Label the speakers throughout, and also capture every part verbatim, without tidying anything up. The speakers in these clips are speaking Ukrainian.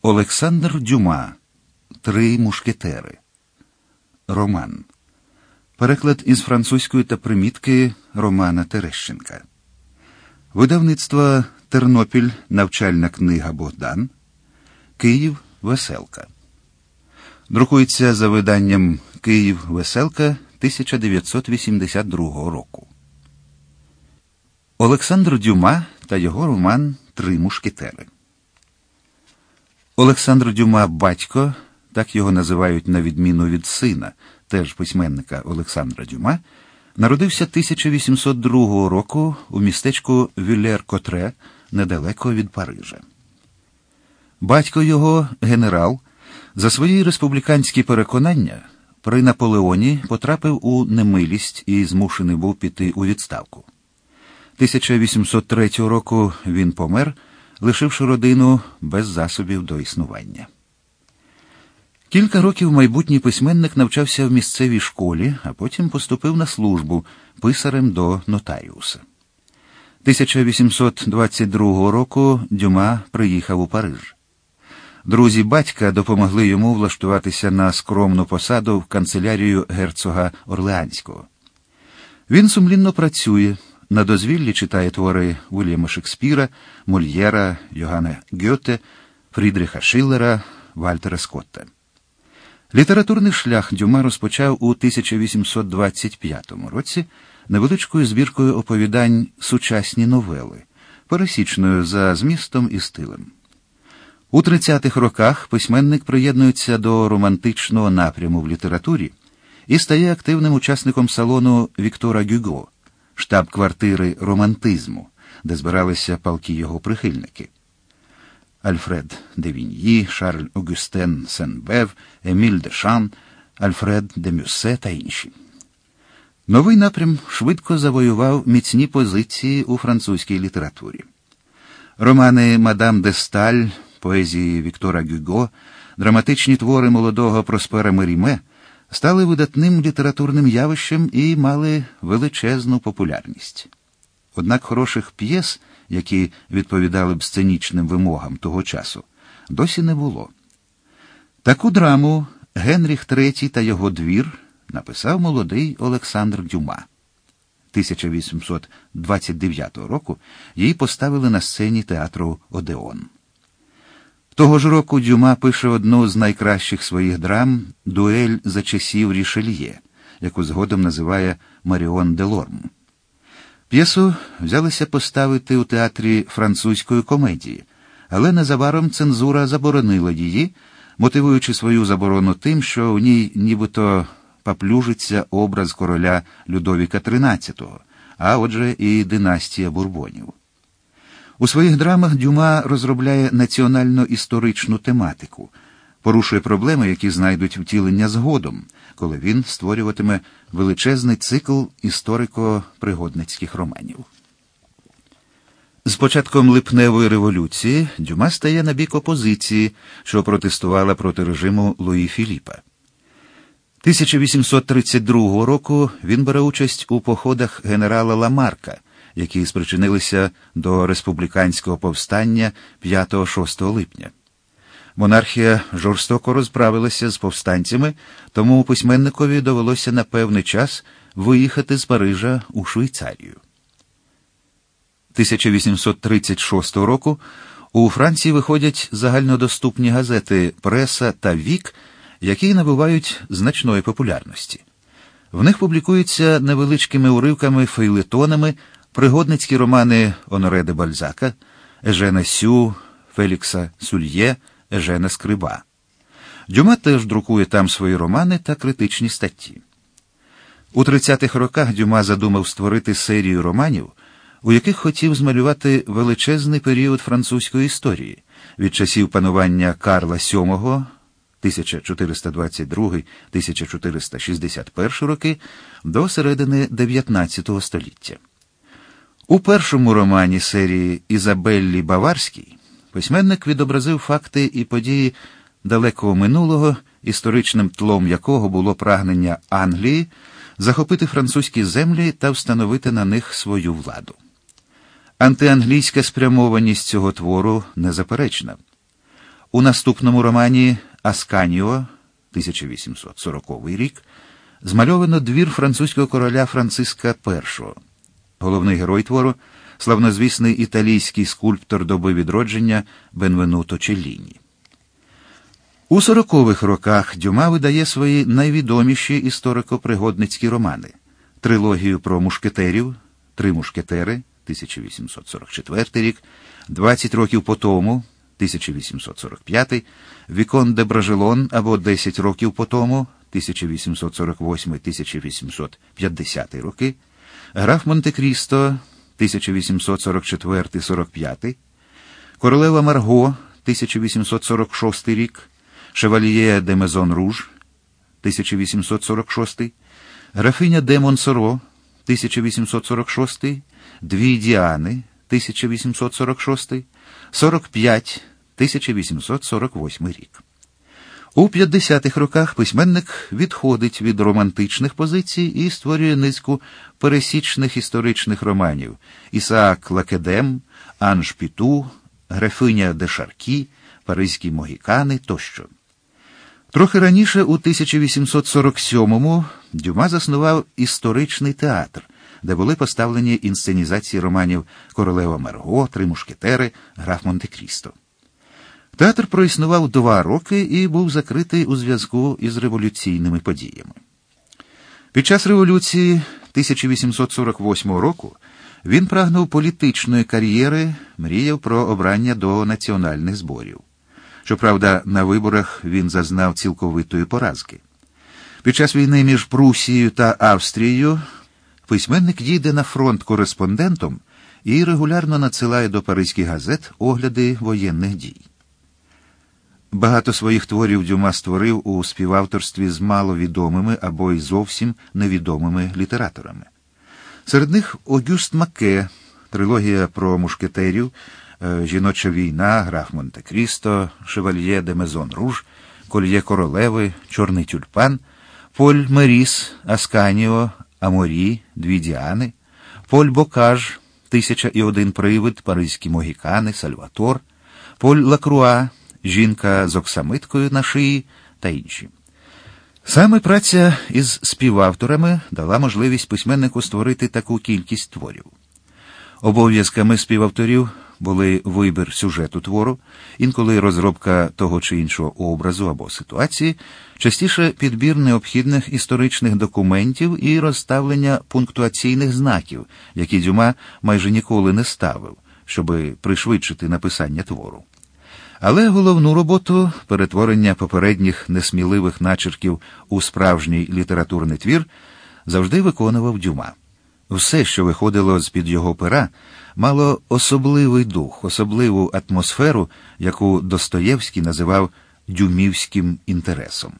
Speaker 1: Олександр Дюма. Три мушкетери. Роман. Переклад із французької та примітки Романа Терещенка. Видавництво Тернопіль. Навчальна книга Богдан. Київ. Веселка. Друкується за виданням Київ. Веселка тисяча дев'ятсот вісімдесят другого року. Олександр Дюма та його роман «Три мушкетери». Олександр Дюма – батько, так його називають на відміну від сина, теж письменника Олександра Дюма, народився тисяча вісімсот другого року у містечку Вюллер-Котре, недалеко від Парижа. Батько його, генерал, за свої республіканські переконання при Наполеоні потрапив у немилість і змушений був піти у відставку. тисяча вісімсот третього року він помер, лишивши родину без засобів до існування. Кілька років майбутній письменник навчався в місцевій школі, а потім поступив на службу писарем до нотаріуса. тисяча вісімсот двадцять другого року Дюма приїхав у Париж. Друзі батька допомогли йому влаштуватися на скромну посаду в канцелярію герцога Орлеанського. Він сумлінно працює, на дозвіллі читає твори Вільяма Шекспіра, Мольєра, Йоганна Гьоте, Фрідріха Шиллера, Вальтера Скотта. Літературний шлях Дюма розпочав у тисяча вісімсот двадцять п'ятому році невеличкою збіркою оповідань «Сучасні новели», пересічною за змістом і стилем. У тридцятих роках письменник приєднується до романтичного напряму в літературі і стає активним учасником салону Віктора Гюго, штаб-квартири романтизму, де збиралися палкі його прихильники. Альфред де Віньї, Шарль Огюстен Сен-Бев, Еміль де Шан, Альфред де Мюссе та інші. Новий напрям швидко завоював міцні позиції у французькій літературі. Романи «Мадам де Сталь», поезії Віктора Гюго, драматичні твори молодого Проспера Меріме стали видатним літературним явищем і мали величезну популярність. Однак хороших п'єс, які відповідали б сценічним вимогам того часу, досі не було. Таку драму «Генріх третій та його двір» написав молодий Олександр Дюма. тисяча вісімсот двадцять дев'ятого року її поставили на сцені театру «Одеон». Того ж року Дюма пише одну з найкращих своїх драм «Дуель за часів Рішельє», яку згодом називає «Маріон Делорм». П'єсу взялися поставити у театрі французької комедії, але незабаром цензура заборонила її, мотивуючи свою заборону тим, що у ній нібито поплюжиться образ короля Людовіка тринадцятого, а отже і династія Бурбонів. У своїх драмах Дюма розробляє національно-історичну тематику, порушує проблеми, які знайдуть втілення згодом, коли він створюватиме величезний цикл історико-пригодницьких романів. З початком липневої революції Дюма стає на бік опозиції, що протестувала проти режиму Луї Філіпа. тисяча вісімсот тридцять другого року він бере участь у походах генерала Ламарка, які спричинилися до республіканського повстання п'ятого-шостого липня. Монархія жорстоко розправилася з повстанцями, тому письменникові довелося на певний час виїхати з Парижа у Швейцарію. тисяча вісімсот тридцять шостого року у Франції виходять загальнодоступні газети «Преса» та «Вік», які набувають значної популярності. В них публікуються невеличкими уривками фейлетонами пригодницькі романи Оноре де Бальзака, Ежена Сю, Фелікса Сульє, Ежена Скриба. Дюма теж друкує там свої романи та критичні статті. У тридцятих роках Дюма задумав створити серію романів, у яких хотів змалювати величезний період французької історії, від часів панування Карла сьомого, тисяча чотириста двадцять другий - тисяча чотириста шістдесят перший роки, до середини дев'ятнадцятого століття. У першому романі серії «Ізабеллі Баварській» письменник відобразив факти і події далекого минулого, історичним тлом якого було прагнення Англії захопити французькі землі та встановити на них свою владу. Антианглійська спрямованість цього твору незаперечна. У наступному романі «Асканіо» тисяча вісімсот сороковий рік змальовано двір французького короля Франциска першого. Головний герой твору – славнозвісний італійський скульптор доби відродження Бенвенуто Челліні. У сорокових роках Дюма видає свої найвідоміші історико-пригодницькі романи – трилогію про мушкетерів «Три мушкетери» тисяча вісімсот сорок четвертий рік, «двадцять років по тому» тисяча вісімсот сорок п'ятий, «Вікон де Бражелон» або «десять років по тому» тисяча вісімсот сорок восьмий — тисяча вісімсот п'ятдесятий роки, «Граф Монте-Крісто» тисяча вісімсот сорок четвертий — сорок п'ятий, «Королева Марго» тисяча вісімсот сорок шостий рік, «Шевальє де Мезон Руж» тисяча вісімсот сорок шостий, «Графиня де Монсоро» тисяча вісімсот сорок шостий, «Дві Діани» тисяча вісімсот сорок шостий, сорок п'ять — тисяча вісімсот сорок восьмий рік. У п'ятдесятих роках письменник відходить від романтичних позицій і створює низку пересічних історичних романів «Ісаак Лакедем», «Анж Піту», «Графиня де Шаркі», «Паризькі могікани» тощо. Трохи раніше, у тисяча вісімсот сорок сьомому, Дюма заснував історичний театр, де були поставлені інсценізації романів «Королева Марго», «Три мушкетери», «Граф Монте-Крісто». Театр проіснував два роки і був закритий у зв'язку із революційними подіями. Під час революції тисяча вісімсот сорок восьмого року він прагнув політичної кар'єри, мріяв про обрання до національних зборів. Щоправда, на виборах він зазнав цілковитої поразки. Під час війни між Прусією та Австрією письменник їде на фронт кореспондентом і регулярно надсилає до паризьких газет огляди воєнних дій. Багато своїх творів Дюма створив у співавторстві з маловідомими або й зовсім невідомими літераторами. Серед них Огюст Маке, трилогія про мушкетерів, «Жіноча війна», «Граф Монте-Крісто», «Шевальє де Мезон Руж», «Кольє королеви», «Чорний тюльпан», Поль Меріс, «Асканіо», «Аморі», «Дві Діани», Поль Бокаж, «Тисяча і один привид», «Паризькі могікани», «Сальватор», Поль Лакруа, «Жінка з оксамиткою на шиї» та інші. Саме праця із співавторами дала можливість письменнику створити таку кількість творів. Обов'язками співавторів були вибір сюжету твору, інколи розробка того чи іншого образу або ситуації, частіше підбір необхідних історичних документів і розставлення пунктуаційних знаків, які Дюма майже ніколи не ставив, щоби пришвидшити написання твору. Але головну роботу, перетворення попередніх несміливих начерків у справжній літературний твір, завжди виконував Дюма. Все, що виходило з-під його пера, мало особливий дух, особливу атмосферу, яку Достоєвський називав «дюмівським інтересом».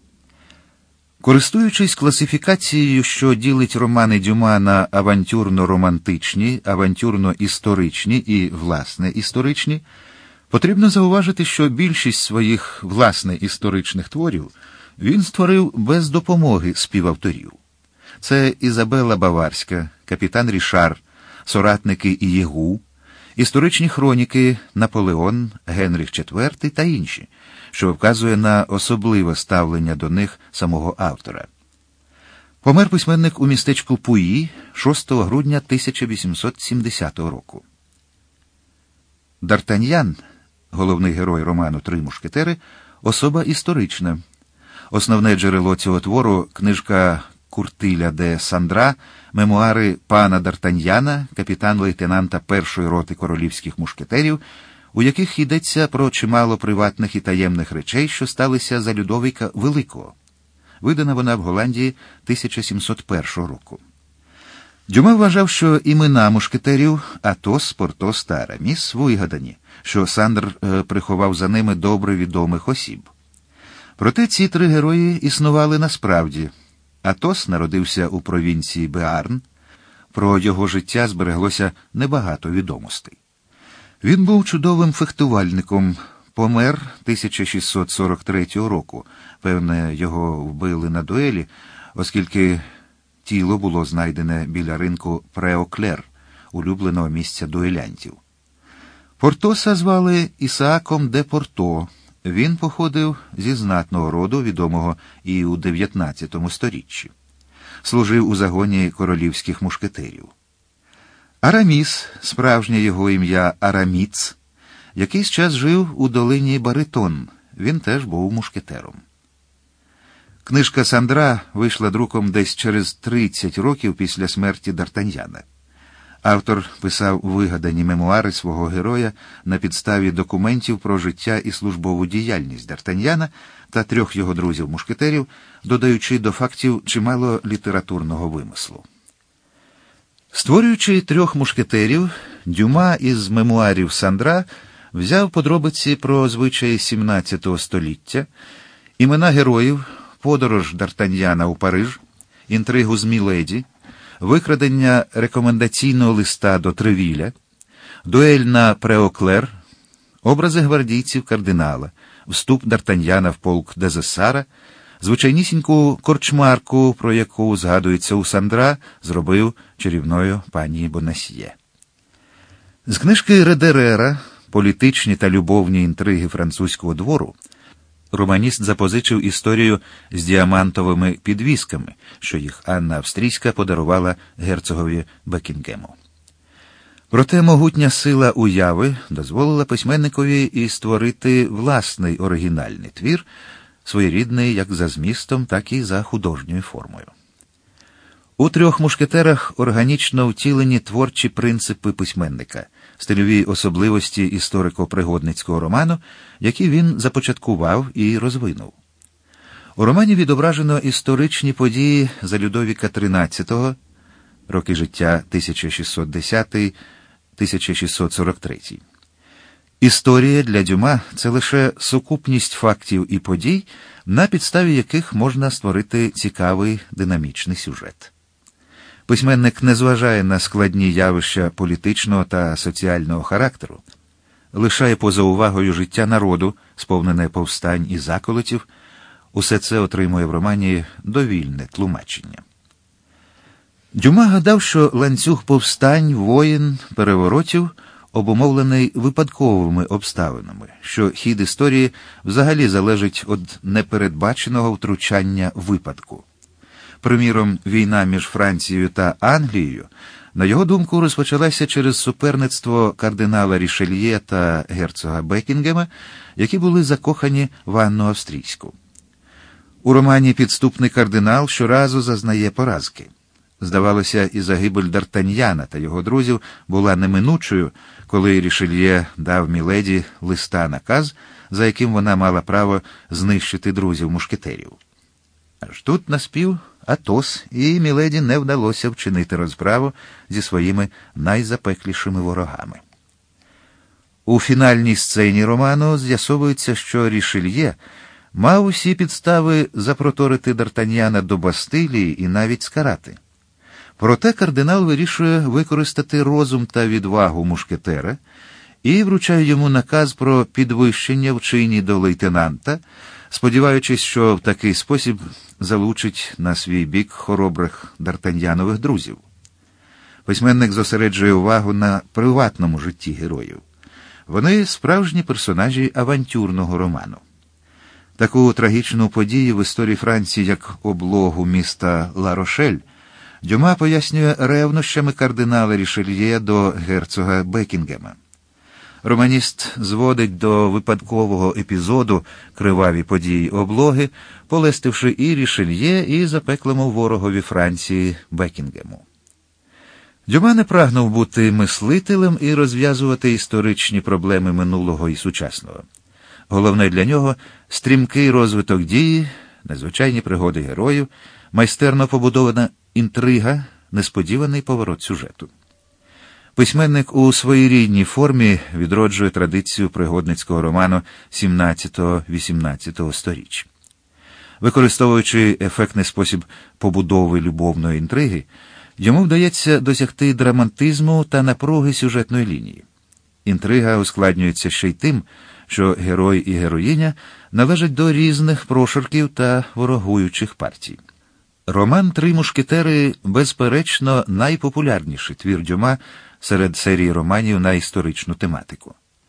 Speaker 1: Користуючись класифікацією, що ділить романи Дюма на авантюрно-романтичні, авантюрно-історичні і, власне, історичні, потрібно зауважити, що більшість своїх, власне, історичних творів він створив без допомоги співавторів. Це Ізабела Баварська, Капітан Рішар, Соратники Ієгу, історичні хроніки Наполеон, Генріх четвертий та інші, що вказує на особливе ставлення до них самого автора. Помер письменник у містечку Пуї шостого грудня тисяча вісімсот сімдесятого року. Д'Артаньян, головний герой роману «Три мушкетери», особа історична. Основне джерело цього твору – книжка Куртиля де Сандра, мемуари пана Д'Артаньяна, капітан-лейтенанта першої роти королівських мушкетерів, у яких йдеться про чимало приватних і таємних речей, що сталися за Людовіка Великого. Видана вона в Голландії тисяча сімсот першого року. Дюма вважав, що імена мушкетерів Атос, Портос та Араміс вигадані, що Сандр е, приховав за ними добре відомих осіб. Проте ці три герої існували насправді. Атос народився у провінції Беарн. Про його життя збереглося небагато відомостей. Він був чудовим фехтувальником, помер тисяча шістсот сорок третього року. Певне, його вбили на дуелі, оскільки тіло було знайдене біля ринку Преоклер, улюбленого місця дуелянтів. Портоса звали Ісааком де Порто, Він походив зі знатного роду, відомого і у дев'ятнадцятому сторіччі. Служив у загоні королівських мушкетерів. Араміс, справжнє його ім'я Араміц, якийсь час жив у долині Баритон. Він теж був мушкетером. Книжка Сандра вийшла друком десь через тридцять років після смерті Д'Артаньяна. Автор писав вигадані мемуари свого героя на підставі документів про життя і службову діяльність Д'Артаньяна та трьох його друзів-мушкетерів, додаючи до фактів чимало літературного вимислу. Створюючи трьох мушкетерів, Дюма із мемуарів Сандра взяв подробиці про звичаї сімнадцятого століття, імена героїв, подорож Д'Артаньяна у Париж, інтригу з Міледі, викрадення рекомендаційного листа до Тревіля, дуель на Преоклер, образи гвардійців кардинала, вступ Д'Артаньяна в полк Дезессара, звичайнісіньку корчмарку, про яку згадується у Сандра, зробив чарівною пані Бонасьє. З книжки Редерера «Політичні та любовні інтриги французького двору» романіст запозичив історію з діамантовими підвісками, що їх Анна Австрійська подарувала герцогові Бекінгему. Проте могутня сила уяви дозволила письменникові і створити власний оригінальний твір, своєрідний як за змістом, так і за художньою формою. У трьох мушкетерах органічно втілені творчі принципи письменника, стильові особливості історико-пригодницького роману, які він започаткував і розвинув. У романі відображено історичні події за Людовіка тринадцятого, роки життя тисяча шістсот десятий — тисяча шістсот сорок третій. Історія для Дюма – це лише сукупність фактів і подій, на підставі яких можна створити цікавий динамічний сюжет. Письменник не зважає на складні явища політичного та соціального характеру, лишає поза увагою життя народу, сповнене повстань і заколотів, усе це отримує в романі довільне тлумачення. Дюма гадав, що ланцюг повстань, воєн, переворотів обумовлений випадковими обставинами, що хід історії взагалі залежить від непередбаченого втручання випадку. Приміром, війна між Францією та Англією, на його думку, розпочалася через суперництво кардинала Рішельє та герцога Бекінгема, які були закохані в Анну Австрійську. У романі підступний кардинал щоразу зазнає поразки. Здавалося, і загибель Д'Артаньяна та його друзів була неминучою, коли Рішельє дав Міледі листа-наказ, за яким вона мала право знищити друзів-мушкетерів. Аж тут наспів Атос, і Міледі не вдалося вчинити розправу зі своїми найзапеклішими ворогами. У фінальній сцені роману з'ясовується, що Рішельє мав усі підстави запроторити Д'Артаньяна до Бастилії і навіть скарати. Проте кардинал вирішує використати розум та відвагу мушкетера і вручає йому наказ про підвищення в чині до лейтенанта, сподіваючись, що в такий спосіб залучить на свій бік хоробрих Д'Артаньянових друзів. Письменник зосереджує увагу на приватному житті героїв. Вони справжні персонажі авантюрного роману. Таку трагічну подію в історії Франції, як облогу міста Ла-Рошель, Дюма пояснює ревнощами кардинала Рішельє до герцога Бекінгема. Романіст зводить до випадкового епізоду криваві події облоги, полестивши і Рішельє, і запеклому ворогові Франції Бекінгему. Дюма не прагнув бути мислителем і розв'язувати історичні проблеми минулого і сучасного. Головне для нього – стрімкий розвиток дії, незвичайні пригоди героїв, майстерно побудована інтрига, несподіваний поворот сюжету. Письменник у своєрідній формі відроджує традицію пригодницького роману сімнадцятого-вісімнадцятого сторіч. Використовуючи ефектний спосіб побудови любовної інтриги, йому вдається досягти драматизму та напруги сюжетної лінії. Інтрига ускладнюється ще й тим, що герой і героїня належать до різних прошарків та ворогуючих партій. Роман «Три мушкетери» безперечно найпопулярніший твір Дюма серед серії романів на історичну тематику.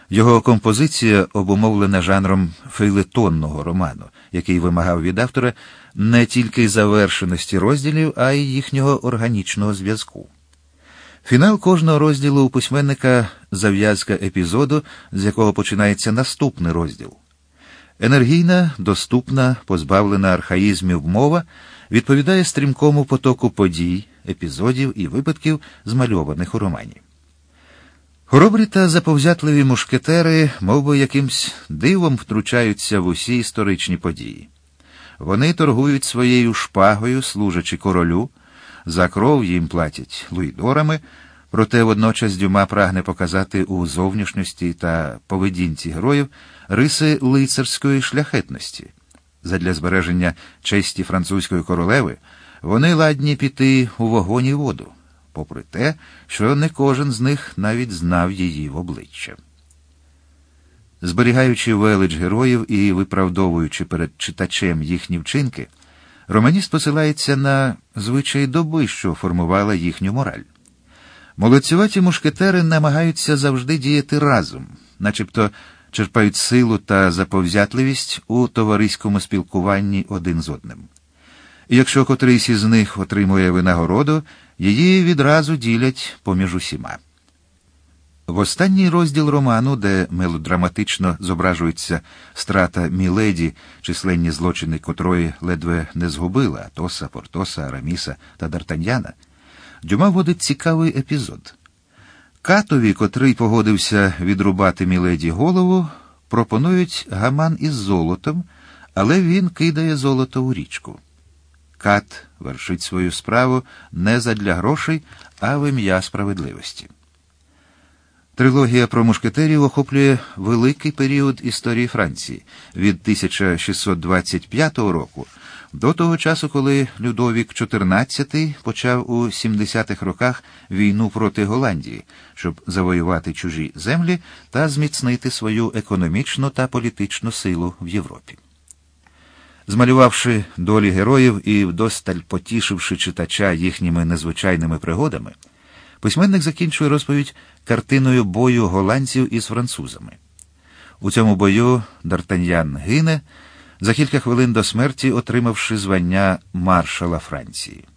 Speaker 1: Його композиція обумовлена жанром фейлетонного роману, який вимагав від автора не тільки завершеності розділів, а й їхнього органічного зв'язку. Фінал кожного розділу у письменника – зав'язка епізоду, з якого починається наступний розділ. Енергійна, доступна, позбавлена архаїзмів мова відповідає стрімкому потоку подій, епізодів і випадків, змальованих у романі. Хоробрі та заповзятливі мушкетери мовби якимсь дивом втручаються в усі історичні події. Вони торгують своєю шпагою, служачи королю, за кров їм платять луїдорами, проте водночас Дюма прагне показати у зовнішності та поведінці героїв риси лицарської шляхетності. Задля збереження честі французької королеви вони ладні піти у вогонь і воду, попри те, що не кожен з них навіть знав її в обличчя. Зберігаючи велич героїв і виправдовуючи перед читачем їхні вчинки, романіст посилається на звичаї доби, що формувала їхню мораль. Молодцюваті мушкетери намагаються завжди діяти разом, начебто черпають силу та заповзятливість у товариському спілкуванні один з одним. І якщо котрийсь із них отримує винагороду, її відразу ділять поміж усіма. В останній розділ роману, де мелодраматично зображується страта Міледі, численні злочини котрої ледве не згубила Атоса, Портоса, Араміса та Д'Артаньяна, Дюма вводить цікавий епізод. Катові, котрий погодився відрубати Міледі голову, пропонують гаман із золотом, але він кидає золото у річку. Кат вершить свою справу не задля грошей, а в ім'я справедливості. Трилогія про мушкетерів охоплює великий період історії Франції від тисяча шістсот двадцять п'ятого року до того часу, коли Людовік чотирнадцятий почав у сімдесятих роках війну проти Голландії, щоб завоювати чужі землі та зміцнити свою економічну та політичну силу в Європі. Змалювавши долі героїв і вдосталь потішивши читача їхніми незвичайними пригодами, письменник закінчує розповідь картиною бою голландців із французами. У цьому бою Д'Артаньян гине, за кілька хвилин до смерті отримавши звання маршала Франції.